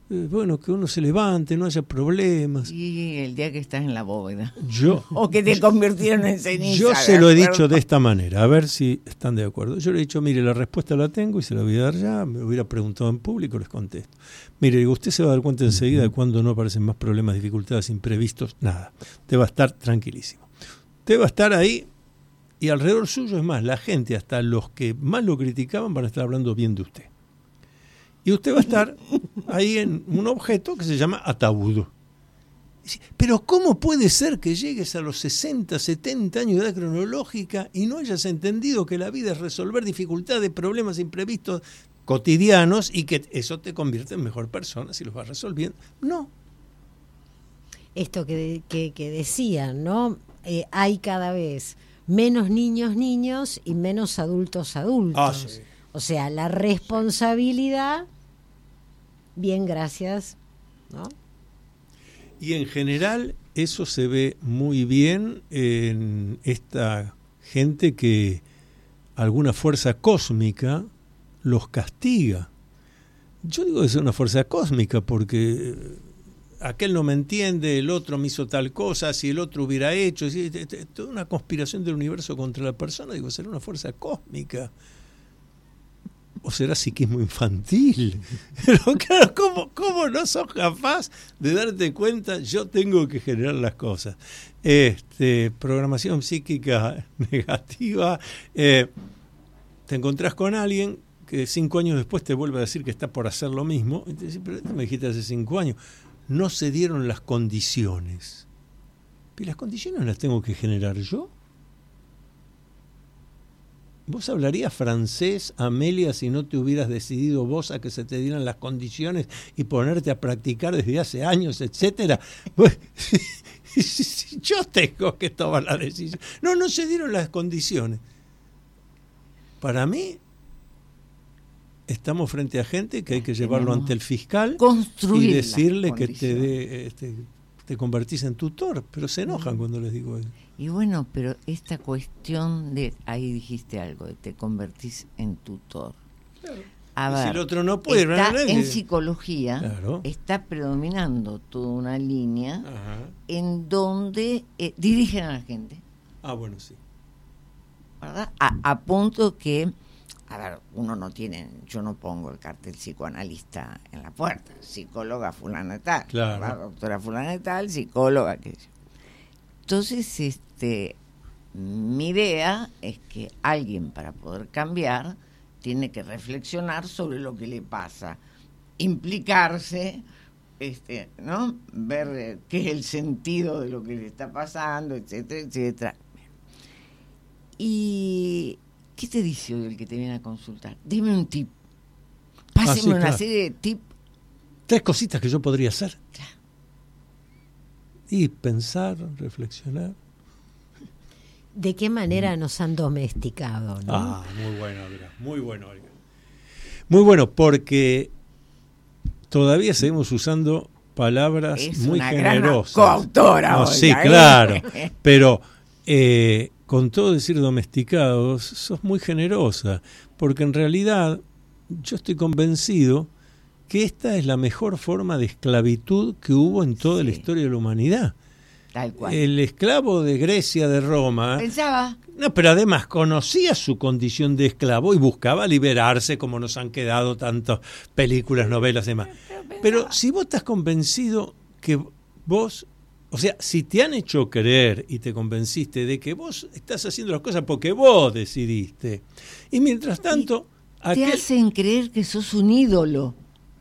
eh, bueno, que uno se levante, no haya problemas. Y el día que estás en la bóveda. Yo, o que te convirtieron en ceniza. Yo se lo he dicho de esta manera, a ver si están de acuerdo. Yo le he dicho, mire, la respuesta la tengo y se la voy a dar ya. Me hubiera preguntado en público, les contesto. Mire, digo, usted se va a dar cuenta enseguida de cuando no aparecen más problemas, dificultades, imprevistos, nada. Usted va a estar tranquilísimo. Usted va a estar ahí y alrededor suyo, es más, la gente, hasta los que más lo criticaban, van a estar hablando bien de usted. Y usted va a estar ahí en un objeto que se llama ataúd. Pero ¿cómo puede ser que llegues a los sesenta, setenta años de edad cronológica y no hayas entendido que la vida es resolver dificultades, problemas imprevistos cotidianos y que eso te convierte en mejor persona si los vas resolviendo? No. Esto que, que, que decían, ¿no? Eh, hay cada vez menos niños niños y menos adultos adultos. Ah, sí. O sea, la responsabilidad, bien, gracias, ¿no? Y en general eso se ve muy bien en esta gente que alguna fuerza cósmica los castiga. Yo digo que es una fuerza cósmica porque aquel no me entiende, el otro me hizo tal cosa, si el otro hubiera hecho, toda una conspiración del universo contra la persona, digo, será una fuerza cósmica. ¿O será psiquismo infantil? Pero claro, ¿cómo, ¿cómo no sos capaz de darte cuenta? Yo tengo que generar las cosas. Este, programación psíquica negativa. Eh, te encontrás con alguien que cinco años después te vuelve a decir que está por hacer lo mismo. Y te dice, pero esto me dijiste hace cinco años. No se dieron las condiciones. ¿Y las condiciones las tengo que generar yo? ¿Vos hablarías francés, Amelia, si no te hubieras decidido vos a que se te dieran las condiciones y ponerte a practicar desde hace años, etcétera? Pues, yo tengo que tomar la decisión. No, no se dieron las condiciones. Para mí, estamos frente a gente que hay que llevarlo ante el fiscal y decirle que te, de, este, te convertís en tutor, pero se enojan cuando les digo eso. Y bueno, pero esta cuestión de, ahí dijiste algo, de te convertís en tutor. Claro. A ver, si el otro no puede, está ¿verdad? en psicología, claro, está predominando toda una línea, ajá, en donde eh, dirigen a la gente. Ah, bueno, sí. ¿Verdad? A, a punto que, a ver, uno no tiene, yo no pongo el cartel psicoanalista en la puerta, psicóloga fulana tal, claro, ¿verdad? Doctora fulana tal, psicóloga que entonces este mi idea es que alguien, para poder cambiar, tiene que reflexionar sobre lo que le pasa, implicarse, este, ¿no? Ver eh, qué es el sentido de lo que le está pasando, etcétera, etcétera. ¿Y qué te dice hoy el que te viene a consultar? Dime un tip. Páseme ah, sí, una claro. serie de tips. Tres cositas que yo podría hacer. Claro. Y pensar, reflexionar. ¿De qué manera nos han domesticado, no? Ah, muy bueno, Olga. Muy bueno, Olga. Muy bueno, porque todavía seguimos usando palabras es muy una generosas. Gran coautora, no, Olga, sí, ¿eh? claro. Pero eh, con todo decir domesticados, sos muy generosa. Porque en realidad yo estoy convencido que esta es la mejor forma de esclavitud que hubo en toda sí. la historia de la humanidad. Tal cual. El esclavo de Grecia, de Roma, Pensaba. no, pero además conocía su condición de esclavo y buscaba liberarse, como nos han quedado tantas películas, novelas y demás. Pero, pero si vos estás convencido que vos, o sea, si te han hecho creer y te convenciste de que vos estás haciendo las cosas porque vos decidiste, y mientras tanto... Te aquel... hacen creer que sos un ídolo.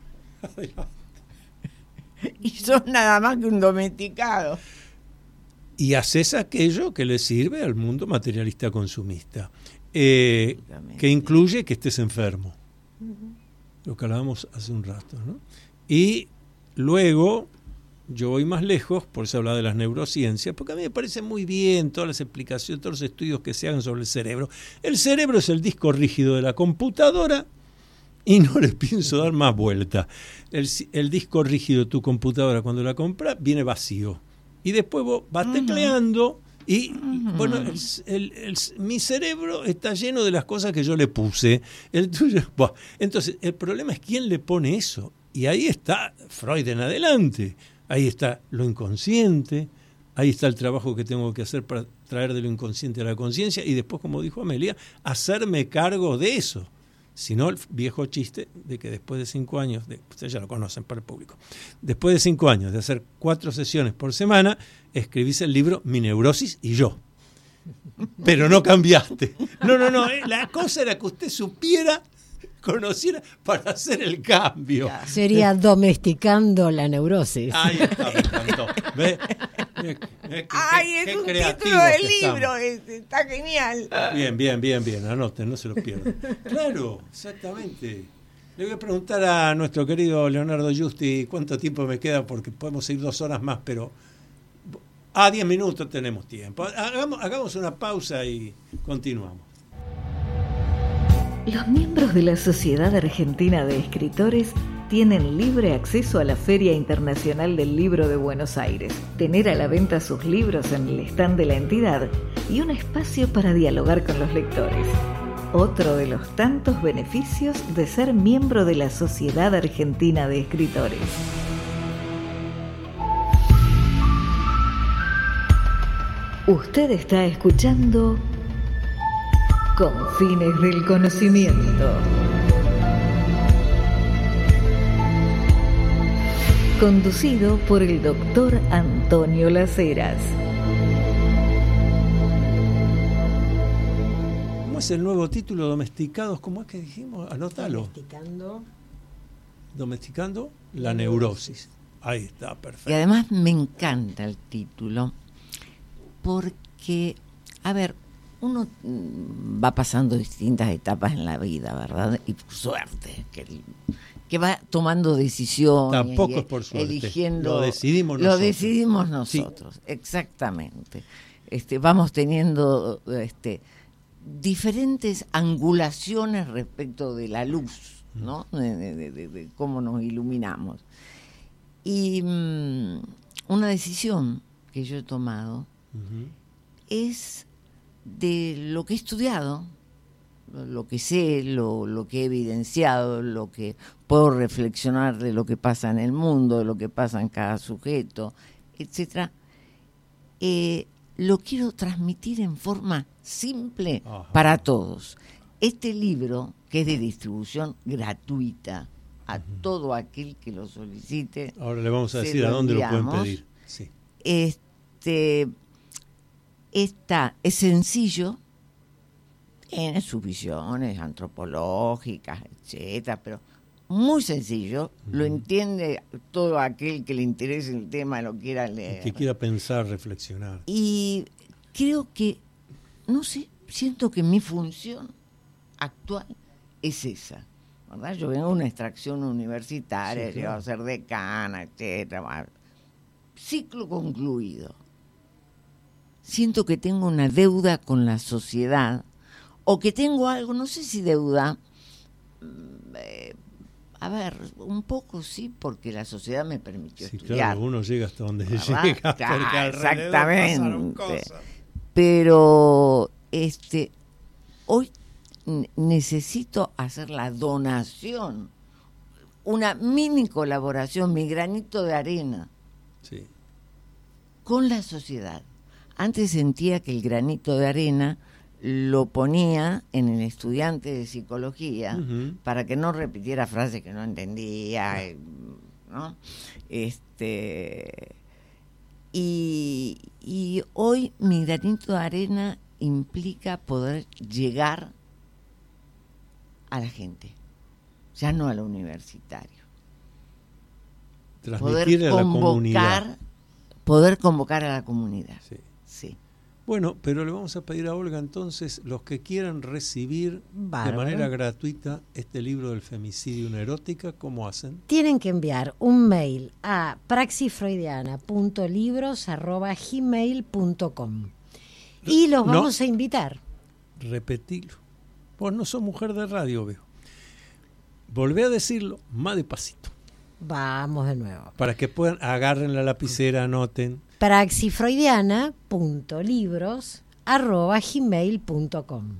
Y sos nada más que un domesticado. Y haces aquello que le sirve al mundo materialista consumista, eh, que incluye que estés enfermo, uh-huh. Lo que hablábamos hace un rato, ¿no? Y luego, yo voy más lejos, por eso hablaba de las neurociencias, porque a mí me parece muy bien todas las explicaciones, todos los estudios que se hagan sobre el cerebro. El cerebro es el disco rígido de la computadora y no les pienso dar más vuelta. El, el disco rígido de tu computadora, cuando la compras, viene vacío. Y después vos vas tecleando y, uh-huh. bueno, el, el, el, mi cerebro está lleno de las cosas que yo le puse. El tuyo, bueno, entonces, el problema es quién le pone eso. y ahí está Freud en adelante, ahí está lo inconsciente, ahí está el trabajo que tengo que hacer para traer de lo inconsciente a la conciencia y después, como dijo Amelia, hacerme cargo de eso. Si no, el viejo chiste de que después de cinco años, de, ustedes ya lo conocen para el público, después de cinco años de hacer cuatro sesiones por semana, escribís el libro Mi Neurosis y Yo. Pero no cambiaste. No, no, no, eh, la cosa era que usted supiera, conociera para hacer el cambio. Sería domesticando la neurosis. Ahí está, me encantó. ¿Ve? ¿Ve? ¿Ve? ¡Ay, qué, es qué un creativos título del que libro! estamos. Está genial. Bien, bien, bien, bien. Anoten, no se lo pierdan. Claro, exactamente. Le voy a preguntar a nuestro querido Leonardo Giusti cuánto tiempo me queda, porque podemos ir dos horas más, pero a diez minutos tenemos tiempo. Hagamos, hagamos una pausa y continuamos. Los miembros de la Sociedad Argentina de Escritores tienen libre acceso a la Feria Internacional del Libro de Buenos Aires, tener a la venta sus libros en el stand de la entidad y un espacio para dialogar con los lectores. Otro de los tantos beneficios de ser miembro de la Sociedad Argentina de Escritores. Usted está escuchando Confines del Conocimiento. Conducido por el doctor Antonio Las Heras. ¿Cómo es el nuevo título? Domesticados, ¿cómo es que dijimos? Anótalo. Domesticando. Domesticando la neurosis. Ahí está, perfecto. Y además me encanta el título porque, a ver, uno va pasando distintas etapas en la vida, ¿verdad? Y por suerte, que, que va tomando decisiones. Tampoco es por suerte. Eligiendo. Lo decidimos lo nosotros. decidimos nosotros, sí. Exactamente. Este, vamos teniendo este, diferentes angulaciones respecto de la luz, ¿no? De, de, de, de cómo nos iluminamos. Y um, una decisión que yo he tomado uh-huh. es de lo que he estudiado, lo que sé, lo, lo que he evidenciado, lo que puedo reflexionar de lo que pasa en el mundo, de lo que pasa en cada sujeto, etcétera. Eh, lo quiero transmitir en forma simple Ajá. para todos. Este libro, que es de distribución gratuita a uh-huh. todo aquel que lo solicite. Ahora le vamos a decir a dónde enviamos. Lo pueden pedir. Sí. Este... Esta es sencillo, tiene sus visiones antropológicas, etcétera, pero muy sencillo, uh-huh. lo entiende todo aquel que le interese el tema, lo quiera leer. Que quiera pensar, reflexionar. Y creo que, no sé, siento que mi función actual es esa, ¿verdad? Yo vengo de una extracción universitaria, sí, claro. Llego a ser decana, etcétera. Ciclo concluido. Siento que tengo una deuda con la sociedad, o que tengo algo, no sé si deuda, eh, a ver, un poco sí, porque la sociedad me permitió sí, estudiar. Claro, uno llega hasta donde ¿verdad? llega, claro, porque exactamente. Pero este, hoy n- necesito hacer la donación, una mini colaboración, mi granito de arena, sí. con la sociedad. Antes sentía que el granito de arena lo ponía en el estudiante de psicología uh-huh. para que no repitiera frases que no entendía, ¿no? Este, y, y hoy mi granito de arena implica poder llegar a la gente, ya no a lo universitario. Transmitir poder a la convocar, comunidad. Poder convocar a la comunidad. Sí. Sí. Bueno, pero le vamos a pedir a Olga entonces, los que quieran recibir Bárbaro. de manera gratuita este libro del femicidio, una erótica, ¿cómo hacen? Tienen que enviar un mail a praxisfreudiana punto libros arroba gmail punto com y los vamos no, a invitar. Repetilo. Vos no sos mujer de radio, veo. Volvé a decirlo más despacito. Vamos de nuevo. Para que puedan, agarren la lapicera, anoten. praxisfreudiana punto libros arroba gmail punto com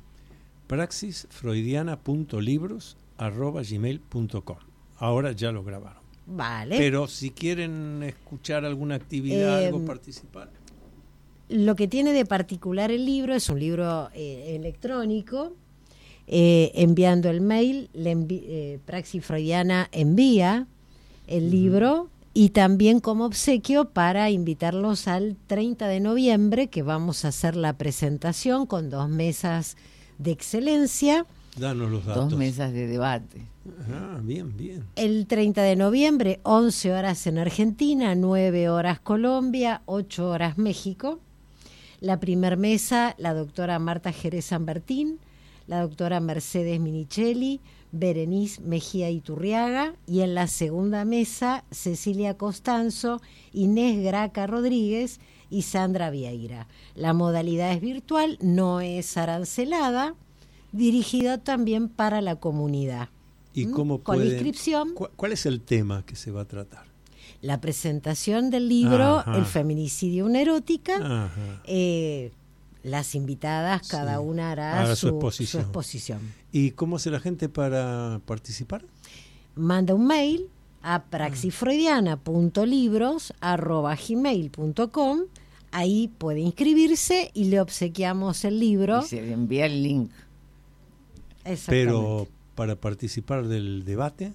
praxisfreudiana punto libros arroba gmail punto com. Ahora ya lo grabaron. Vale. Pero si quieren escuchar alguna actividad, Eh, algo, participar. Lo que tiene de particular el libro es un libro eh, electrónico, eh, enviando el mail, le envi- eh, Praxis Freudiana envía el uh-huh. libro, y también como obsequio para invitarlos al treinta de noviembre, que vamos a hacer la presentación con dos mesas de excelencia. Danos los datos. Dos mesas de debate. Ah, bien, bien. El treinta de noviembre, once horas en Argentina, nueve horas Colombia, ocho horas México. La primer mesa, la doctora Marta Jerez San Bertín, la doctora Mercedes Minichelli, Berenice Mejía Iturriaga, y en la segunda mesa, Cecilia Costanzo, Inés Graca Rodríguez y Sandra Vieira. La modalidad es virtual, no es arancelada, dirigida también para la comunidad. ¿Y cómo Con pueden, inscripción. cu- ¿Cuál es el tema que se va a tratar? La presentación del libro, Ajá. El feminicidio, una erótica. Ajá. Eh, las invitadas, cada Sí. una hará Hará su, su exposición. su exposición. ¿Y cómo hace la gente para participar? Manda un mail a praxisfreudiana punto libros arroba gmail punto com. Ahí puede inscribirse y le obsequiamos el libro. Y se le envía el link. Pero para participar del debate.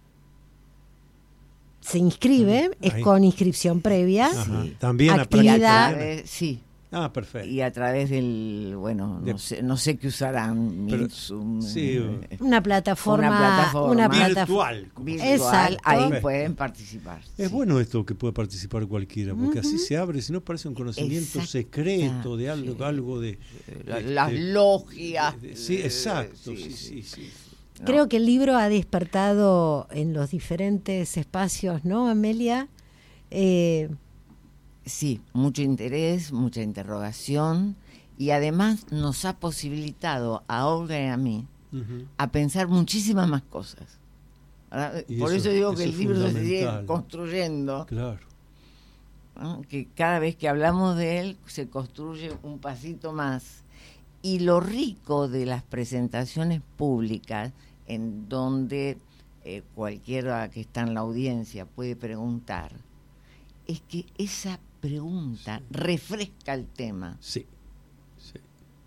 Se inscribe, Ahí. es con inscripción previa. Ajá. Sí. También a Actividad. práctica. Eh, sí. Ah, perfecto. Y a través del, bueno, De- no sé, no sé qué usarán, Pero- Meet, Zoom, sí, eh, Una plataforma. Una plataforma. una Virtual. plataforma- como virtual, Exacto. ahí Perfecto. pueden participar. Es sí. bueno esto que puede participar cualquiera, porque así se abre, si no parece un conocimiento Exacto, secreto de algo, sí. algo de... La- este, Las logias. de- de- sí, eh, exacto, sí, sí, sí. sí, sí. No. Creo que el libro ha despertado en los diferentes espacios, ¿no, Amelia? Eh, Sí, mucho interés, mucha interrogación, y además nos ha posibilitado a Olga y a mí Ujú. a pensar muchísimas más cosas. ¿Verdad? Y Por eso- eso digo eso que el es libro se sigue fundamental. construyendo, Claro. ¿no? Que cada vez que hablamos de él se construye un pasito más. Y lo rico de las presentaciones públicas, en donde eh, cualquiera que está en la audiencia puede preguntar, es que esa pregunta refresca el tema. Sí, sí.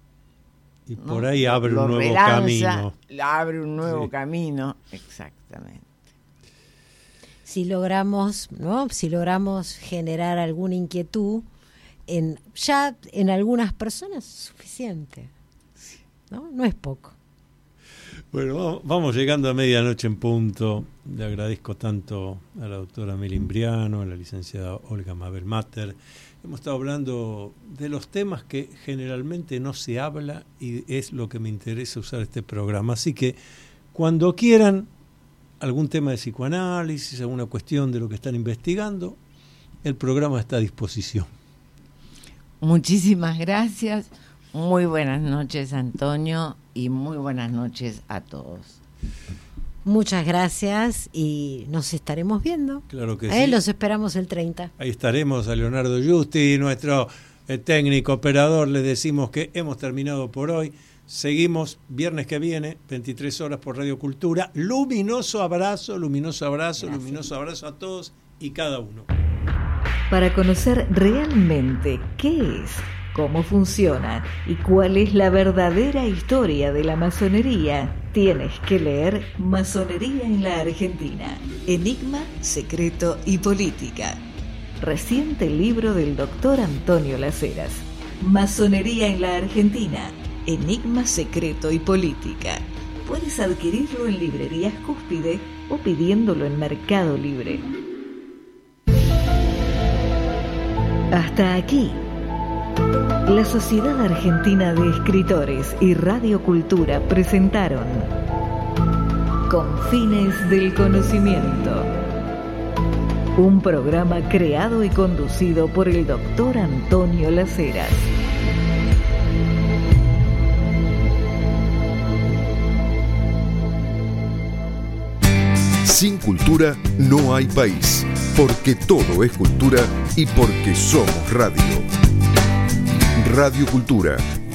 Y ¿no? por ahí abre Lo un nuevo relanza, camino. abre un nuevo Sí. camino, exactamente. si logramos, ¿no? Si logramos generar alguna inquietud, en, ya en algunas personas es suficiente, ¿no? No es poco. Bueno, vamos, vamos llegando a medianoche en punto. Le agradezco tanto a la doctora Meli Imbriano, a la licenciada Olga Mabel Mater. Hemos estado hablando de los temas que generalmente no se habla y es lo que me interesa usar este programa. Así que cuando quieran algún tema de psicoanálisis, alguna cuestión de lo que están investigando, el programa está a disposición. Muchísimas gracias. Muy buenas noches, Antonio, y muy buenas noches a todos. Muchas gracias y nos estaremos viendo. Claro que Eh, sí. Los esperamos el treinta. Ahí estaremos a Leonardo Justi, nuestro eh, técnico operador. Les decimos que hemos terminado por hoy. Seguimos viernes que viene, veintitrés horas por Radio Cultura. Luminoso abrazo, luminoso abrazo, Gracias. luminoso abrazo a todos y cada uno. Para conocer realmente qué es, cómo funciona y cuál es la verdadera historia de la masonería, tienes que leer Masonería en la Argentina, Enigma, Secreto y Política. Reciente libro del doctor Antonio Las Heras. Masonería en la Argentina, Enigma, Secreto y Política. Puedes adquirirlo en librerías Cúspide o pidiéndolo en Mercado Libre. Hasta aquí. La Sociedad Argentina de Escritores y Radio Cultura presentaron Confines del Conocimiento. Un programa creado y conducido por el doctor Antonio Las Heras. Sin cultura no hay país, porque todo es cultura y porque somos radio. Radio Cultura,